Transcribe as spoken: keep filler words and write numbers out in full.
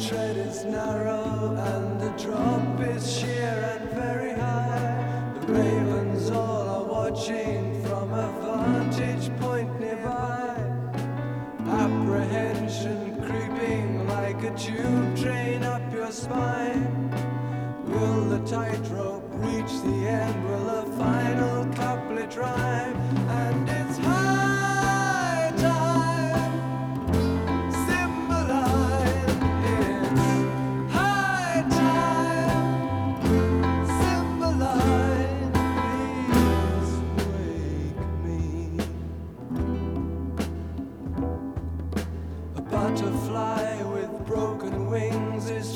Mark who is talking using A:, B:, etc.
A: tread is narrow and the drop is sheer and very high. The ravens all are watching from a vantage point nearby. Apprehension creeping like a tube train up your spine. Will the tightrope